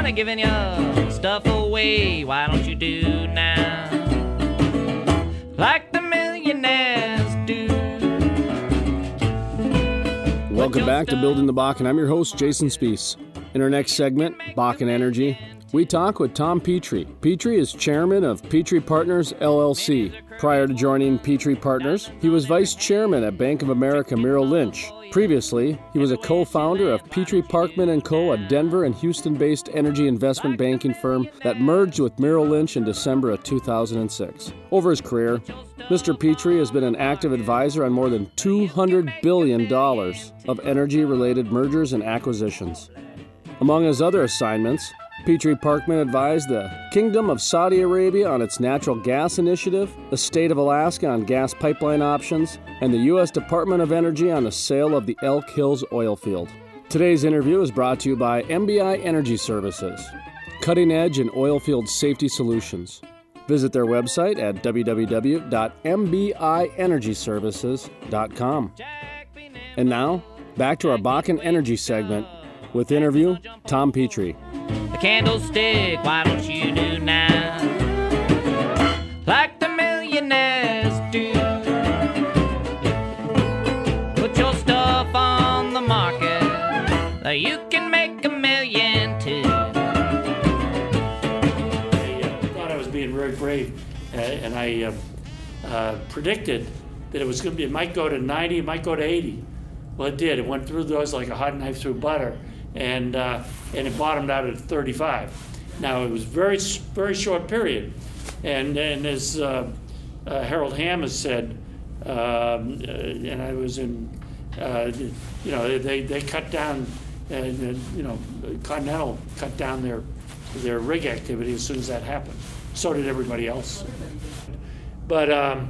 of giving your stuff away. Why don't you do now like the millionaires do? Welcome back to Building the Bakken. I'm your host, Jason Spiess. In our next segment, Bakken Energy, we talk with Tom Petrie. Petrie is chairman of Petrie Partners, LLC. Prior to joining Petrie Partners, he was vice chairman at Bank of America Merrill Lynch. Previously, he was a co-founder of Petrie Parkman & Co., a Denver and Houston-based energy investment banking firm that merged with Merrill Lynch in December of 2006. Over his career, Mr. Petrie has been an active advisor on more than $200 billion of energy-related mergers and acquisitions. Among his other assignments, Petrie Parkman advised the Kingdom of Saudi Arabia on its natural gas initiative, the state of Alaska on gas pipeline options, and the U.S. Department of Energy on the sale of the Elk Hills oil field. Today's interview is brought to you by MBI Energy Services, cutting edge in oil field safety solutions. Visit their website at www.mbienergyservices.com. And now, back to our Bakken Energy segment with interview Tom Petrie. The candlestick, why don't you do now like the millionaires do? Put your stuff on the market, you can make $1 million too. I thought I was being very brave, and I predicted that it might go to 90, it might go to 80. Well, it did. It went through those like a hot knife through butter. And it bottomed out at 35. Now, it was very short period. And as Harold Hamm has said, and I was in, they cut down, Continental cut down their rig activity as soon as that happened. So did everybody else. But,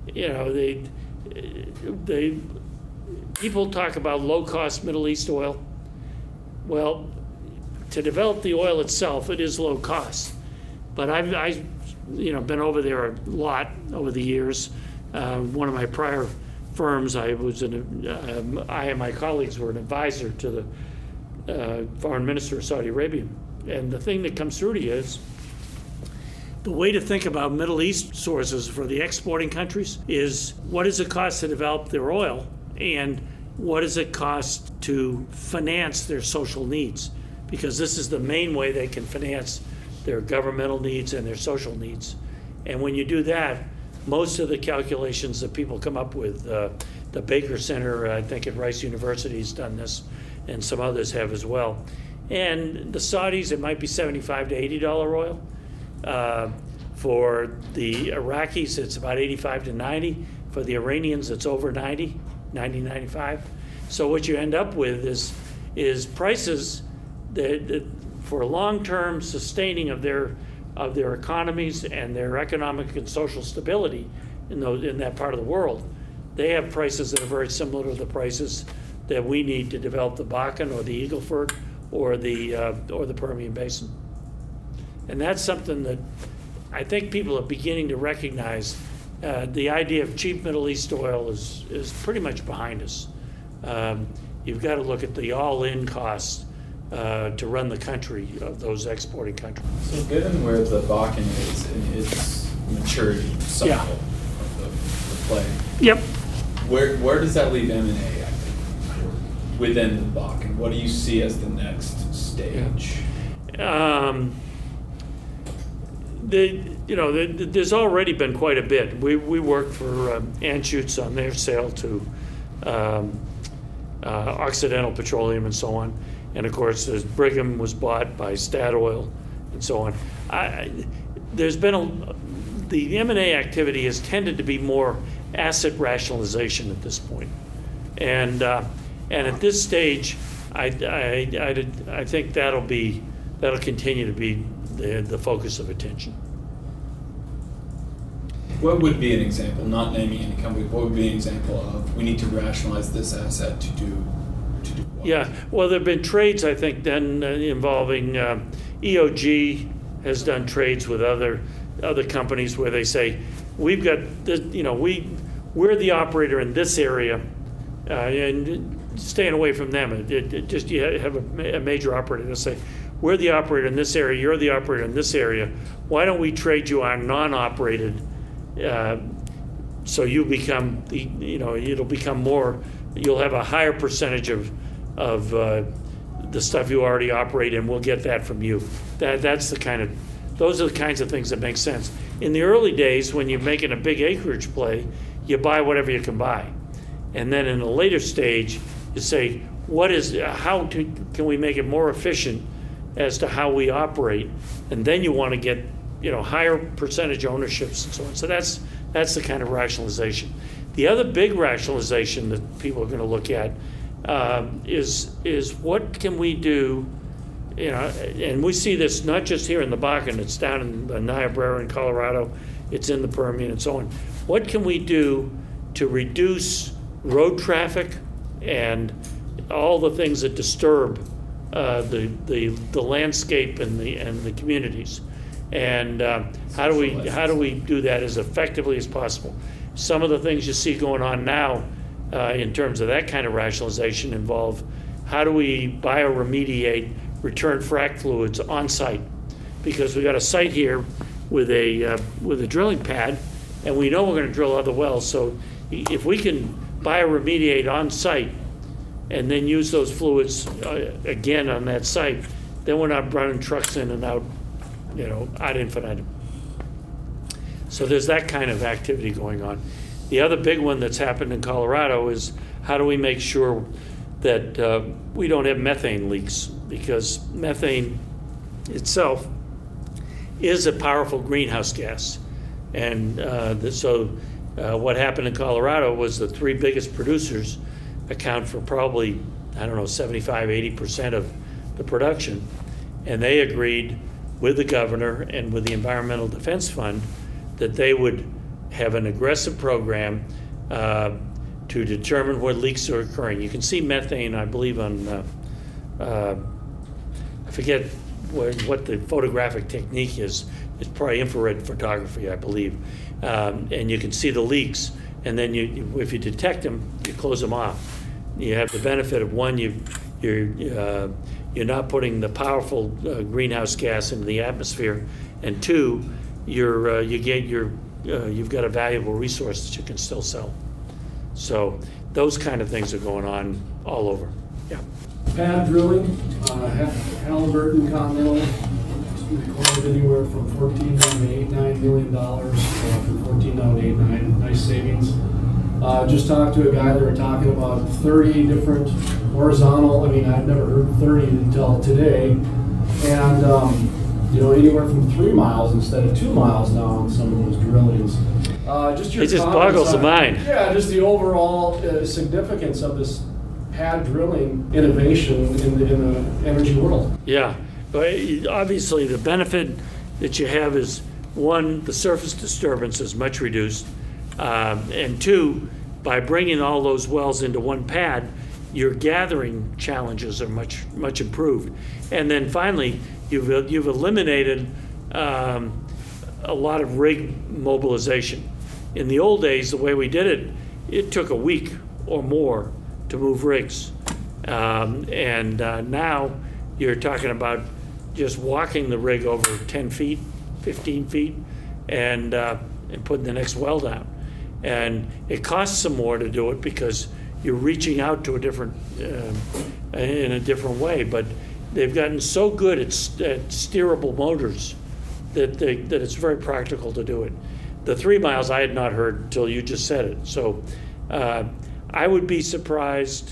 people talk about low-cost Middle East oil. Well, to develop the oil itself, it is low cost. But I've been over there a lot over the years. One of my prior firms, I and my colleagues were an advisor to the foreign minister of Saudi Arabia. And the thing that comes through to you is the way to think about Middle East sources for the exporting countries is what does it cost to develop their oil, and what does it cost to finance their social needs? Because this is the main way they can finance their governmental needs and their social needs. And when you do that, most of the calculations that people come up with, the Baker Center, I think at Rice University has done this, and some others have as well. And the Saudis, it might be $75 to $80 oil. For the Iraqis, it's about 85 to 90. For the Iranians, it's over 90. 95. So what you end up with is prices that for long-term sustaining of their economies and their economic and social stability in that part of the world, they have prices that are very similar to the prices that we need to develop the Bakken or the Eagle Ford or the Permian Basin. And that's something that I think people are beginning to recognize. The idea of cheap Middle East oil is pretty much behind us. You've got to look at the all-in costs to run the country of those exporting countries. So given where the Bakken is in its maturity cycle of the play, yep. Where does that leave M&A, I think, within the Bakken? What do you see as the next stage? There's already been quite a bit. We worked for Anschutz on their sale to Occidental Petroleum and so on. And of course, Brigham was bought by Statoil and so on. There's been the M&A activity has tended to be more asset rationalization at this point. And at this stage, I think that'll continue to be the focus of attention. What would be an example, not naming any company, what would be an example of we need to rationalize this asset to do what? Yeah, well, there have been trades, I think, done involving EOG has done trades with other companies where they say, we've got this, we're the operator in this area, and staying away from them. Just you have a major operator to say, we're the operator in this area, you're the operator in this area. Why don't we trade you our non-operated, so you become it'll become more. You'll have a higher percentage of the stuff you already operate in. We'll get that from you. Those are the kinds of things that make sense. In the early days, when you're making a big acreage play, you buy whatever you can buy, and then in a later stage, you say, can we make it more efficient as to how we operate, and then you want to get higher percentage ownerships and so on. So that's the kind of rationalization. The other big rationalization that people are going to look at is what can we do, and we see this not just here in the Bakken, it's down in the Niobrara in Colorado, it's in the Permian and so on. What can we do to reduce road traffic and all the things that disturb the landscape and the communities? And how do we do that as effectively as possible? Some of the things you see going on now in terms of that kind of rationalization involve how do we bioremediate return frac fluids on site, because we got a site here with a drilling pad, and we know we're going to drill other wells. So if we can bioremediate on site and then use those fluids again on that site, then we're not running trucks in and out, ad infinitum. So there's that kind of activity going on. The other big one that's happened in Colorado is how do we make sure that we don't have methane leaks, because methane itself is a powerful greenhouse gas. And what happened in Colorado was the three biggest producers account for probably, 75-80% of the production. And they agreed with the governor and with the Environmental Defense Fund that they would have an aggressive program to determine where leaks are occurring. You can see methane, I believe, on, I forget what the photographic technique is. It's probably infrared photography, I believe. And you can see the leaks, and then if you detect them, you close them off. You have the benefit of one, you're not putting the powerful greenhouse gas into the atmosphere, and two, you've got a valuable resource that you can still sell. So those kind of things are going on all over. Yeah. Pad drilling, Halliburton, Continental, recorded anywhere from $14 down to $89 million, from 14 down to 89, nice savings. Just talked to a guy that were talking about 30 different horizontal, I'd never heard 30 until today, and anywhere from 3 miles instead of 2 miles now on some of those drillings. It just boggles the mind. Yeah, just the overall significance of this pad drilling innovation in the energy world. Yeah, but obviously the benefit that you have is, one, the surface disturbance is much reduced, and two, by bringing all those wells into one pad, your gathering challenges are much improved. And then finally, you've eliminated a lot of rig mobilization. In the old days, the way we did it, it took a week or more to move rigs. And now you're talking about just walking the rig over 10 feet, 15 feet, and putting the next well down. And it costs some more to do it because you're reaching out to in a different way. But they've gotten so good at steerable motors that it's very practical to do it. The 3 miles I had not heard until you just said it. So I would be surprised.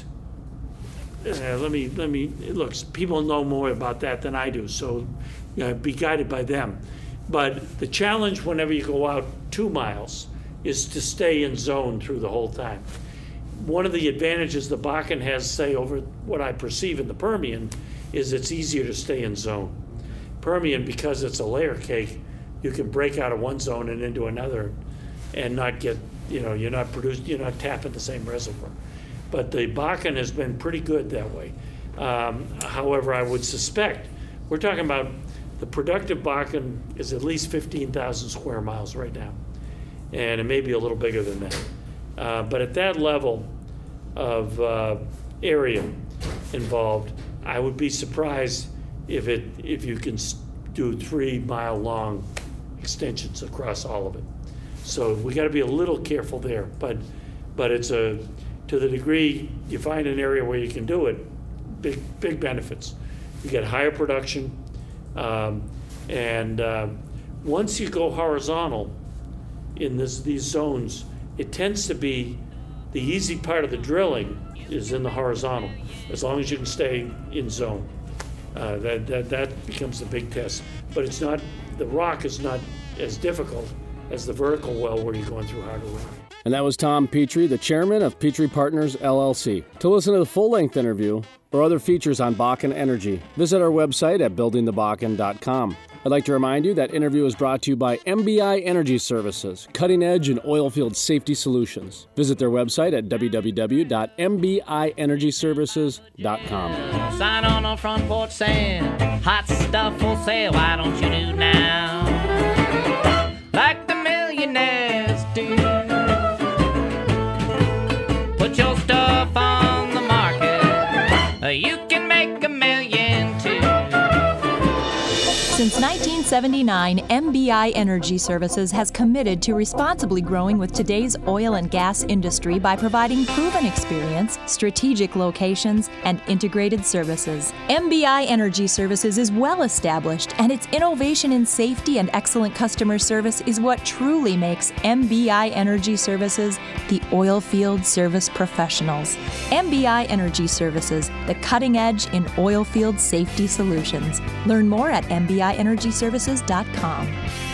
Let me look. People know more about that than I do, so be guided by them. But the challenge whenever you go out 2 miles is to stay in zone through the whole time. One of the advantages the Bakken has, say, over what I perceive in the Permian, is it's easier to stay in zone. Permian, because it's a layer cake, you can break out of one zone and into another and not get, you're not tapping the same reservoir. But the Bakken has been pretty good that way. However, I would suspect, we're talking about the productive Bakken is at least 15,000 square miles right now. And it may be a little bigger than that. But at that level of area involved, I would be surprised if you can do 3-mile-long extensions across all of it. So we got to be a little careful there, but it's to the degree you find an area where you can do it, big benefits. You get higher production, and once you go horizontal in these zones, it tends to be the easy part of the drilling is in the horizontal, as long as you can stay in zone. That becomes the big test. But it's not, the rock is not as difficult as the vertical well where you're going through harder rock. And that was Tom Petrie, the chairman of Petrie Partners, LLC. To listen to the full-length interview or other features on Bakken Energy, visit our website at buildingthebakken.com. I'd like to remind you that interview is brought to you by MBI Energy Services, cutting edge in oilfield safety solutions. Visit their website at www.mbienergyservices.com. Sign on our front porch saying, hot stuff for sale, why don't you do now? Like the millionaires do. Put your stuff on the market, you can make $1 million too. Since 1979, MBI Energy Services has committed to responsibly growing with today's oil and gas industry by providing proven experience, strategic locations, and integrated services. MBI Energy Services is well established, and its innovation in safety and excellent customer service is what truly makes MBI Energy Services the oil field service professionals. MBI Energy Services, the cutting edge in oil field safety solutions. Learn more at mbienergyservices.com.